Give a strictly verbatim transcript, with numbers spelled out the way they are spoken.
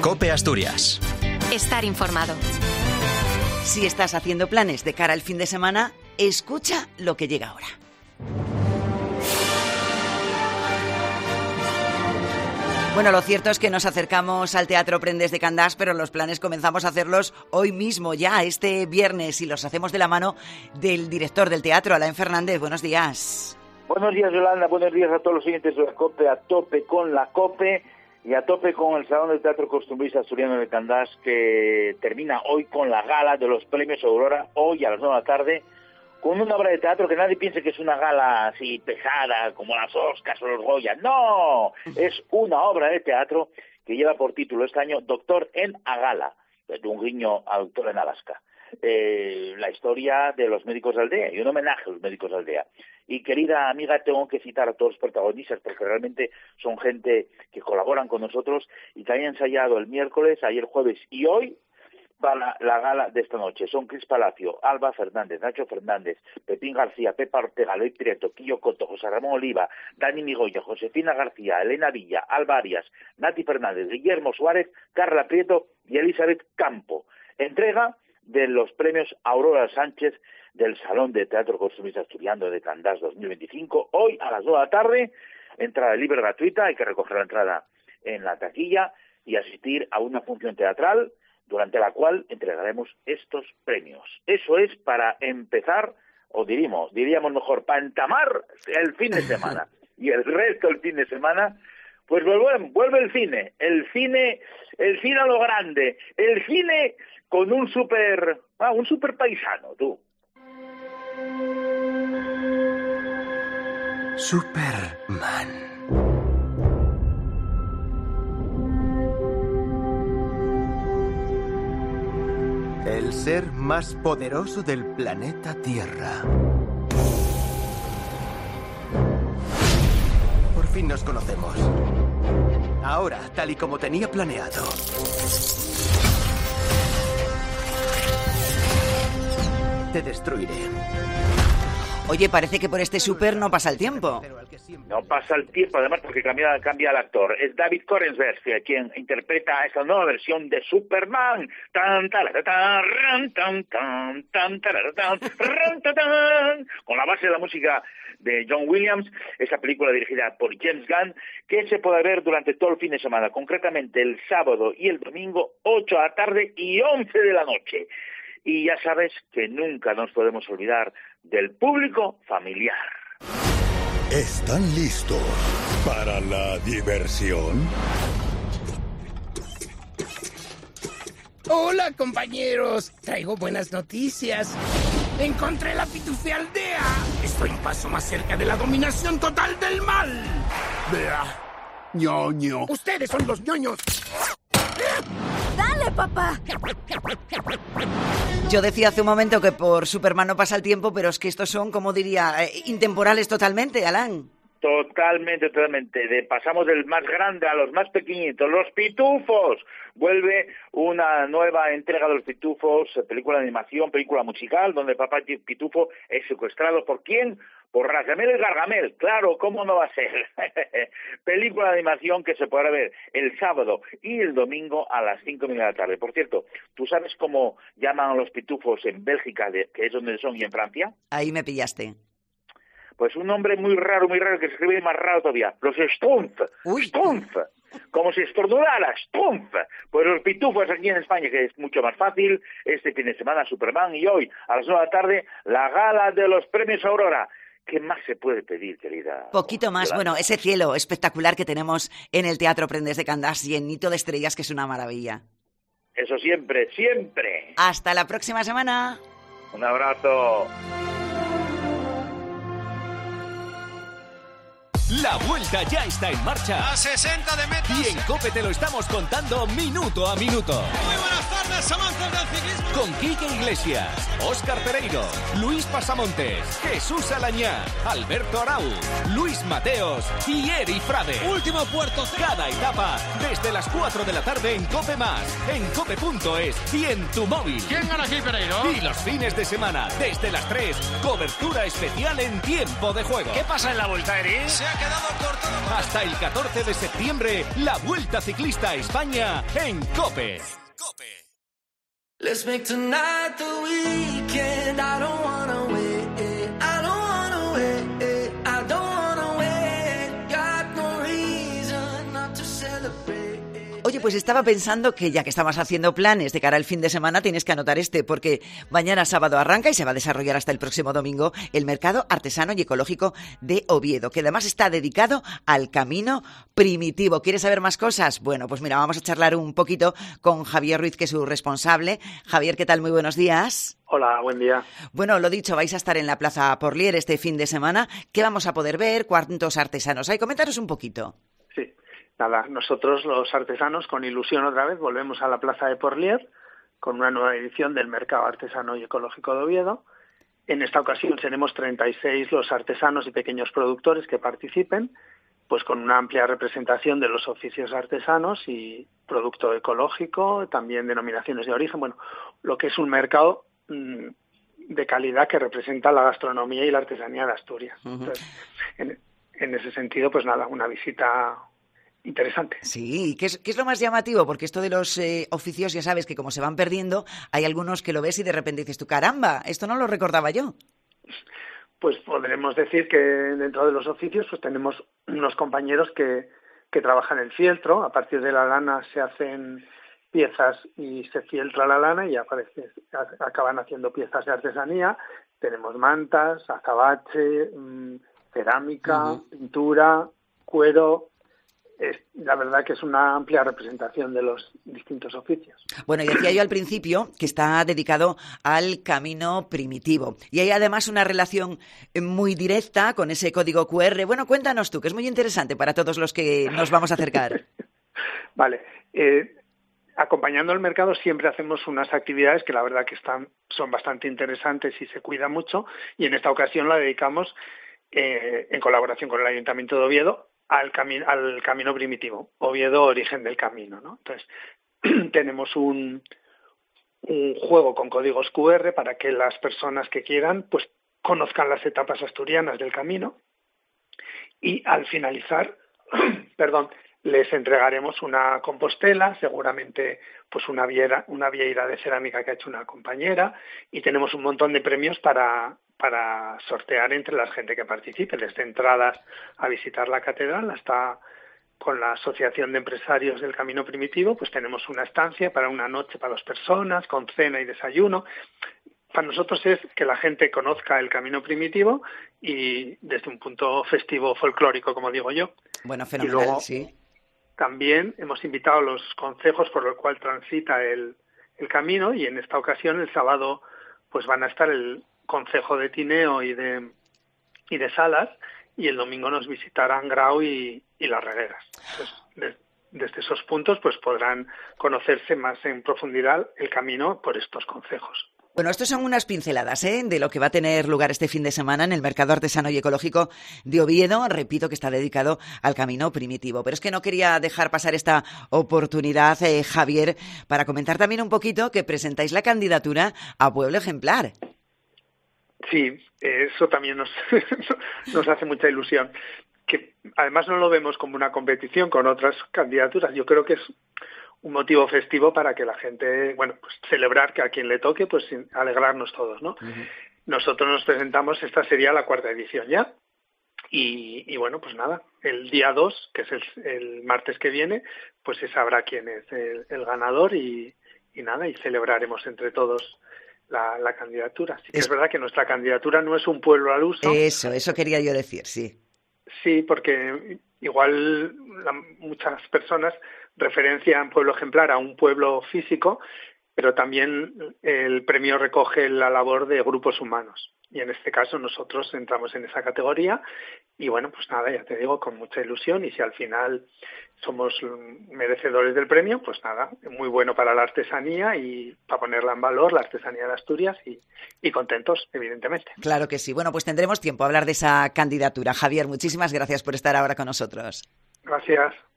COPE Asturias. Estar informado. Si estás haciendo planes de cara al fin de semana, escucha lo que llega ahora. Bueno, lo cierto es que nos acercamos al Teatro Prendes de Candás, pero los planes comenzamos a hacerlos hoy mismo, ya este viernes, y los hacemos de la mano del director del teatro, Alain Fernández. Buenos días. Buenos días, Yolanda. Buenos días a todos los oyentes de la COPE, a tope con la COPE y a tope con el Salón del Teatro Costumbrista Asturiano de Candás, que termina hoy con la gala de los premios Aurora, hoy a las nueve de la tarde, con una obra de teatro que nadie piense que es una gala así pesada, como las Oscars o los Goya. ¡No! Es una obra de teatro que lleva por título este año Doctor en Agala, de un guiño a Doctor en Alaska. Eh, la historia de los médicos de aldea y un homenaje a los médicos de aldea. Y querida amiga, tengo que citar a todos los protagonistas porque realmente son gente que colaboran con nosotros y que han ensayado el miércoles, ayer jueves y hoy para la gala de esta noche. Son Cris Palacio, Alba Fernández, Nacho Fernández, Pepín García, Pepa Ortega, Loy Prieto, Quillo Coto, José Ramón Oliva, Dani Migoya, Josefina García, Elena Villa, Alba Arias, Nati Fernández, Guillermo Suárez, Carla Prieto y Elizabeth Campo. Entrega de los premios Aurora Sánchez del Salón de Teatro Costumbrista Asturiano de Candás dos mil veinticinco. Hoy a las nueve de la tarde, entrada libre gratuita, hay que recoger la entrada en la taquilla y asistir a una función teatral durante la cual entregaremos estos premios. Eso es para empezar, o diríamos, diríamos mejor, para entamar el fin de semana. Y el resto del fin de semana, pues vuelve, vuelve el cine, el cine, el cine a lo grande, el cine con un super, ah, un super paisano, tú. Superman. El ser más poderoso del planeta Tierra. Por fin nos conocemos. Ahora, tal y como tenía planeado. Te destruiré. Oye, parece que por este súper no pasa el tiempo. No pasa el tiempo, además, porque cambia, cambia el actor. Es David Corensberg quien interpreta esta nueva versión de Superman. Tan, tan, tan, tan, tan, tan, tan, con la base de la música de John Williams, esa película dirigida por James Gunn, que se puede ver durante todo el fin de semana, concretamente el sábado y el domingo, ocho de la tarde y once de la noche. Y ya sabes que nunca nos podemos olvidar del público familiar. ¿Están listos para la diversión? Hola, compañeros. Traigo buenas noticias. Encontré la Pitufia Aldea. Estoy un paso más cerca de la dominación total del mal. Vea, ñoño. Ustedes son los ñoños. ¡Dale, papá! Yo decía hace un momento que por Superman no pasa el tiempo, pero es que estos son, como diría, eh, intemporales totalmente, Alain. Totalmente, totalmente. De, pasamos del más grande a los más pequeñitos, los Pitufos. Vuelve una nueva entrega de los Pitufos, película de animación, película musical, donde Papá Pitufo es secuestrado. ¿Por quién? Por Gargamel y Gargamel. Claro, ¿cómo no va a ser? Película de animación que se podrá ver el sábado y el domingo a las cinco de la tarde. Por cierto, ¿tú sabes cómo llaman a los pitufos en Bélgica, de, que es donde son, y en Francia? Ahí me pillaste. Pues un nombre muy raro, muy raro, que se escribe más raro todavía. Los Stumpf. Uy. Stumpf. Como si estornudara. Stumpf. Pues los pitufos aquí en España, que es mucho más fácil. Este fin de semana Superman y hoy a las nueve de la tarde la gala de los premios Aurora. ¿Qué más se puede pedir, querida? Poquito más. Bueno, ese cielo espectacular que tenemos en el Teatro Prendes de Candás, llenito de estrellas, que es una maravilla. Eso siempre, siempre. Hasta la próxima semana. Un abrazo. La vuelta ya está en marcha. A sesenta de metros. Y en COPE te lo estamos contando minuto a minuto. Muy buenas tardes. grandes amantes del ciclismo. Con Quique Iglesias, Óscar Pereiro, Luis Pasamontes, Jesús Alañá, Alberto Arau, Luis Mateos y Eri Frade. Último puerto. Cada etapa desde las cuatro de la tarde en COPE Más, en cope punto es y en tu móvil. ¿Quién gana aquí, Pereiro? Y los fines de semana, desde las tres, cobertura especial en tiempo de juego. ¿Qué pasa en la Vuelta, Eri? Se ha quedado cortado. Hasta el catorce de septiembre, la Vuelta Ciclista a España en COPE. COPE. Let's make tonight the weekend. I don't wanna wait. I don't wanna wait. I don't wanna wait. Got no reason not to celebrate. Oye, pues estaba pensando que ya que estamos haciendo planes de cara al fin de semana, tienes que anotar este, porque mañana sábado arranca y se va a desarrollar hasta el próximo domingo el Mercado Artesano y Ecológico de Oviedo, que además está dedicado al camino primitivo. ¿Quieres saber más cosas? Bueno, pues mira, vamos a charlar un poquito con Javier Ruiz, que es su responsable. Javier, ¿qué tal? Muy buenos días. Hola, buen día. Bueno, lo dicho, vais a estar en la Plaza Porlier este fin de semana. ¿Qué vamos a poder ver? ¿Cuántos artesanos hay? Coméntanos un poquito. Sí. Nada, nosotros los artesanos con ilusión otra vez volvemos a la Plaza de Porlier con una nueva edición del Mercado Artesano y Ecológico de Oviedo. En esta ocasión seremos treinta y seis los artesanos y pequeños productores que participen, pues con una amplia representación de los oficios artesanos y producto ecológico, también denominaciones de origen, bueno, lo que es un mercado mmm, de calidad que representa la gastronomía y la artesanía de Asturias. Uh-huh. Entonces, en, en ese sentido, pues nada, una visita interesante. Sí, ¿qué es, qué es lo más llamativo? Porque esto de los eh, oficios, ya sabes que como se van perdiendo, hay algunos que lo ves y de repente dices tú, caramba, esto no lo recordaba yo. Pues podremos decir que dentro de los oficios pues tenemos unos compañeros que, que trabajan el fieltro. A partir de la lana se hacen piezas y se fieltra la lana y aparece, acaban haciendo piezas de artesanía. Tenemos mantas, azabache, mmm, cerámica, uh-huh. pintura, cuero. Es, la verdad que es una amplia representación de los distintos oficios. Bueno, y decía yo al principio que está dedicado al camino primitivo. Y hay además una relación muy directa con ese código cu erre. Bueno, cuéntanos tú, que es muy interesante para todos los que nos vamos a acercar. Vale. Eh, acompañando al mercado siempre hacemos unas actividades que la verdad que están son bastante interesantes y se cuida mucho. Y en esta ocasión la dedicamos eh, en colaboración con el Ayuntamiento de Oviedo al camino al camino primitivo, Oviedo, origen del camino, ¿no? Entonces, tenemos un, un juego con códigos cu erre para que las personas que quieran pues conozcan las etapas asturianas del camino y al finalizar, perdón, les entregaremos una compostela, seguramente pues una vieira, una vieira de cerámica que ha hecho una compañera y tenemos un montón de premios para para sortear entre la gente que participe, desde entradas a visitar la catedral hasta con la Asociación de Empresarios del Camino Primitivo, pues tenemos una estancia para una noche para dos personas, con cena y desayuno. Para nosotros es que la gente conozca el Camino Primitivo y desde un punto festivo folclórico, como digo yo. Bueno, fenomenal, y luego, sí. También hemos invitado a los concejos por los cuales transita el, el camino y en esta ocasión el sábado pues van a estar el Concejo de Tineo y de y de Salas y el domingo nos visitarán Grau y, y Las Regueras. Entonces, de, desde esos puntos pues podrán conocerse más en profundidad el camino por estos concejos. Bueno, estos son unas pinceladas ¿eh? de lo que va a tener lugar este fin de semana en el Mercado Artesano y Ecológico de Oviedo. Repito que está dedicado al camino primitivo. Pero es que no quería dejar pasar esta oportunidad, eh, Javier, para comentar también un poquito que presentáis la candidatura a Pueblo Ejemplar. Sí, eso también nos, nos hace mucha ilusión. Que además no lo vemos como una competición con otras candidaturas. Yo creo que es un motivo festivo para que la gente, bueno, pues celebrar que a quien le toque, pues alegrarnos todos, ¿no? Uh-huh. Nosotros nos presentamos, esta sería la cuarta edición ya. Y, y bueno, pues nada, el día dos, que es el, el martes que viene, pues se sabrá quién es el, el ganador y, y nada, y celebraremos entre todos La, la candidatura. Sí que es... es verdad que nuestra candidatura no es un pueblo al uso. Eso, eso quería yo decir, sí. Sí, porque igual la, muchas personas referencian pueblo ejemplar a un pueblo físico pero también el premio recoge la labor de grupos humanos. Y en este caso nosotros entramos en esa categoría y bueno, pues nada, ya te digo, con mucha ilusión, y si al final somos merecedores del premio, pues nada, muy bueno para la artesanía y para ponerla en valor, la artesanía de Asturias, y, y contentos, evidentemente. Claro que sí. Bueno, pues tendremos tiempo a hablar de esa candidatura. Javier, muchísimas gracias por estar ahora con nosotros. Gracias.